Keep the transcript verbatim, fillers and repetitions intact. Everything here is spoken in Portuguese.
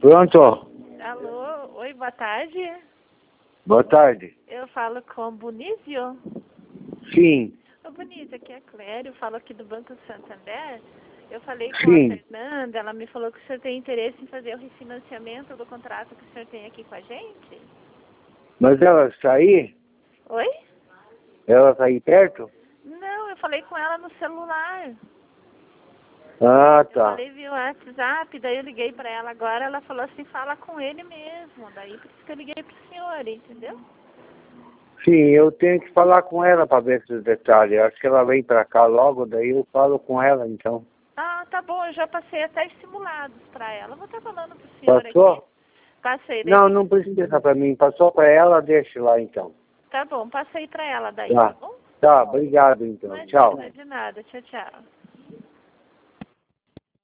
Pronto? Alô, oi, boa tarde. Boa tarde. Eu falo com o Bonísio? Sim. Ô, Bonísio, aqui é a Clério, eu falo aqui do Banco Santander. Eu falei com Sim. a Fernanda, ela me falou que o senhor tem interesse em fazer o refinanciamento do contrato que o senhor tem aqui com a gente. Mas ela está aí? Oi? Ela está aí perto? Não, eu falei com ela no celular. Ah, Eu tá. falei via WhatsApp, daí eu liguei pra ela agora, ela falou assim, fala com ele mesmo. Daí por isso que eu liguei pro senhor, entendeu? Sim, eu tenho que falar com ela para ver esses detalhes. Acho que ela vem para cá logo, daí eu falo com ela então. Ah, tá bom, eu já passei até os simulados pra ela. Vou estar falando pro senhor aqui. Passou? Passei, daí. Não, não precisa para mim. Passou para ela, deixa lá então. Tá bom, passei pra ela daí, tá Tá. bom? Tá, obrigado então. Imagina, Tchau. de nada, tchau, tchau.